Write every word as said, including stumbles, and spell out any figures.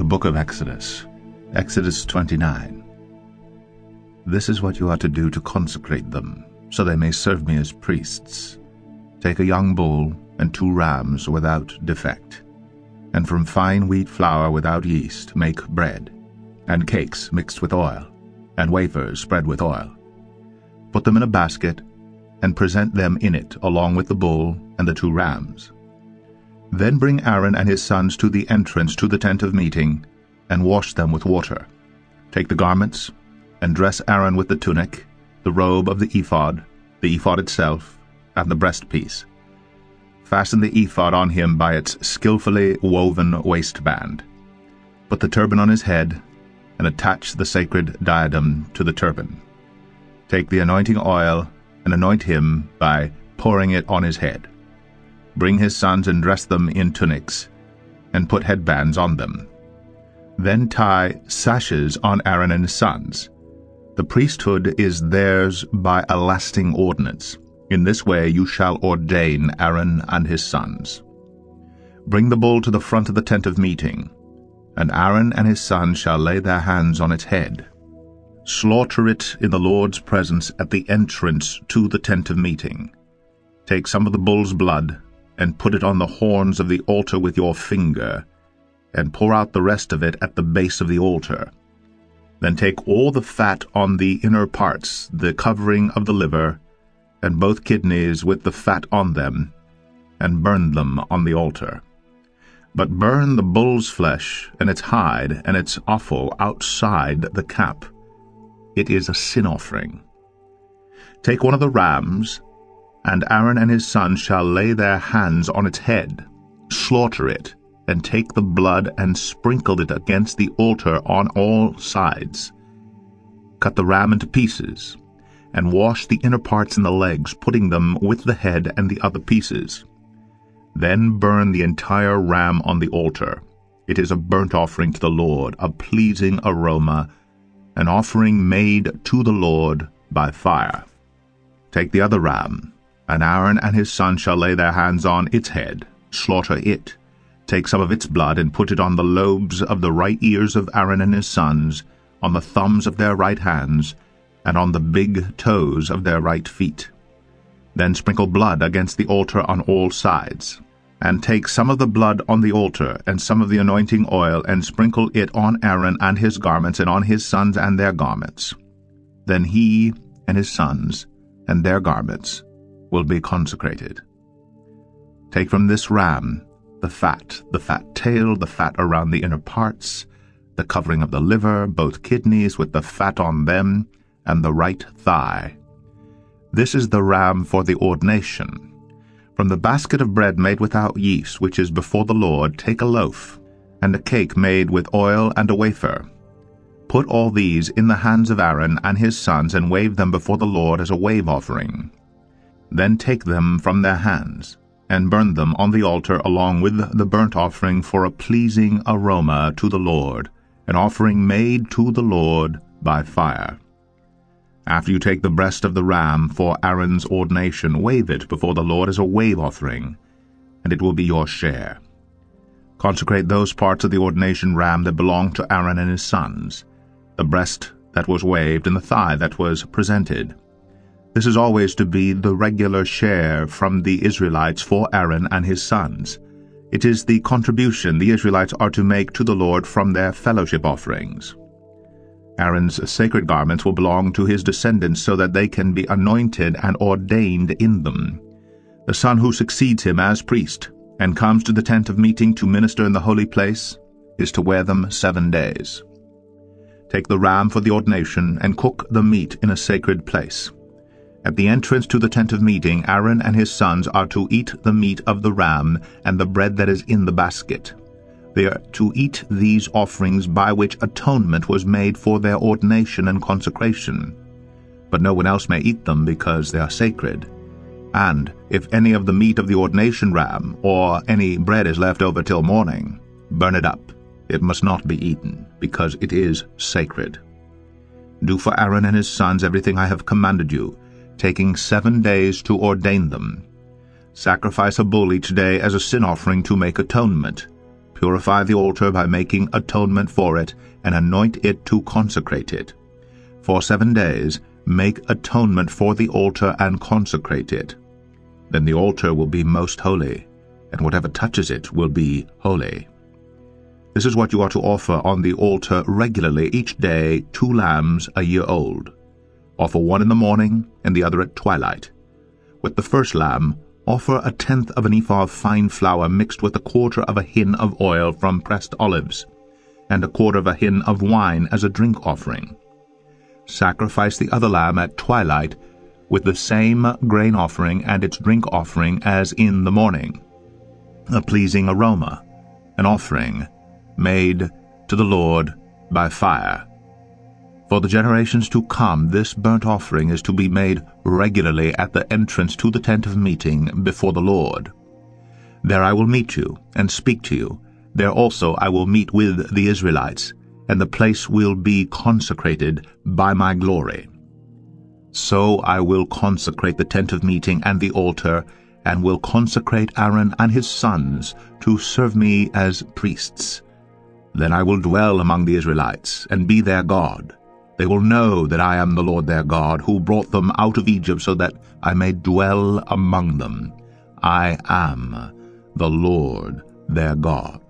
Book of Exodus, Exodus twenty-nine. This is what you are to do to consecrate them, so they may serve me as priests. Take a young bull and two rams without defect, and from fine wheat flour without yeast make bread, and cakes mixed with oil, and wafers spread with oil. Put them in a basket, and present them in it along with the bull and the two rams. Then bring Aaron and his sons to the entrance to the tent of meeting, and wash them with water. Take the garments, and dress Aaron with the tunic, the robe of the ephod, the ephod itself, and the breastpiece. Fasten the ephod on him by its skillfully woven waistband. Put the turban on his head, and attach the sacred diadem to the turban. Take the anointing oil, and anoint him by pouring it on his head. Bring his sons and dress them in tunics, and put headbands on them. Then tie sashes on Aaron and his sons. The priesthood is theirs by a lasting ordinance. In this way you shall ordain Aaron and his sons. Bring the bull to the front of the tent of meeting, and Aaron and his sons shall lay their hands on its head. Slaughter it in the Lord's presence at the entrance to the tent of meeting. Take some of the bull's blood, and put it on the horns of the altar with your finger, and pour out the rest of it at the base of the altar. Then take all the fat on the inner parts, the covering of the liver, and both kidneys with the fat on them, and burn them on the altar. But burn the bull's flesh, and its hide, and its offal outside the cap. It is a sin offering. Take one of the rams, and Aaron and his sons shall lay their hands on its head, slaughter it, and take the blood and sprinkle it against the altar on all sides. Cut the ram into pieces, and wash the inner parts and the legs, putting them with the head and the other pieces. Then burn the entire ram on the altar. It is a burnt offering to the Lord, a pleasing aroma, an offering made to the Lord by fire. Take the other ram, and Aaron and his sons shall lay their hands on its head, slaughter it. Take some of its blood and put it on the lobes of the right ears of Aaron and his sons, on the thumbs of their right hands, and on the big toes of their right feet. Then sprinkle blood against the altar on all sides. And take some of the blood on the altar, and some of the anointing oil, and sprinkle it on Aaron and his garments, and on his sons and their garments. Then he and his sons and their garments will be consecrated. Take from this ram the fat, the fat tail, the fat around the inner parts, the covering of the liver, both kidneys with the fat on them, and the right thigh. This is the ram for the ordination. From the basket of bread made without yeast, which is before the Lord, take a loaf, and a cake made with oil and a wafer. Put all these in the hands of Aaron and his sons, and wave them before the Lord as a wave offering. Then take them from their hands, and burn them on the altar along with the burnt offering for a pleasing aroma to the Lord, an offering made to the Lord by fire. After you take the breast of the ram for Aaron's ordination, wave it before the Lord as a wave offering, and it will be your share. Consecrate those parts of the ordination ram that belong to Aaron and his sons, the breast that was waved and the thigh that was presented. This is always to be the regular share from the Israelites for Aaron and his sons. It is the contribution the Israelites are to make to the Lord from their fellowship offerings. Aaron's sacred garments will belong to his descendants so that they can be anointed and ordained in them. The son who succeeds him as priest and comes to the tent of meeting to minister in the holy place is to wear them seven days. Take the ram for the ordination and cook the meat in a sacred place. At the entrance to the tent of meeting, Aaron and his sons are to eat the meat of the ram and the bread that is in the basket. They are to eat these offerings by which atonement was made for their ordination and consecration. But no one else may eat them because they are sacred. And if any of the meat of the ordination ram or any bread is left over till morning, burn it up. It must not be eaten, because it is sacred. Do for Aaron and his sons everything I have commanded you, taking seven days to ordain them. Sacrifice a bull each day as a sin offering to make atonement. Purify the altar by making atonement for it, and anoint it to consecrate it. For seven days make atonement for the altar and consecrate it. Then the altar will be most holy, and whatever touches it will be holy. This is what you are to offer on the altar regularly each day, two lambs a year old. Offer one in the morning and the other at twilight. With the first lamb, offer a tenth of an ephah of fine flour mixed with a quarter of a hin of oil from pressed olives, and a quarter of a hin of wine as a drink offering. Sacrifice the other lamb at twilight with the same grain offering and its drink offering as in the morning, a pleasing aroma, an offering made to the Lord by fire. For the generations to come, this burnt offering is to be made regularly at the entrance to the tent of meeting before the Lord. There I will meet you and speak to you. There also I will meet with the Israelites, and the place will be consecrated by my glory. So I will consecrate the tent of meeting and the altar, and will consecrate Aaron and his sons to serve me as priests. Then I will dwell among the Israelites, and be their God. They will know that I am the Lord their God, who brought them out of Egypt so that I may dwell among them. I am the Lord their God.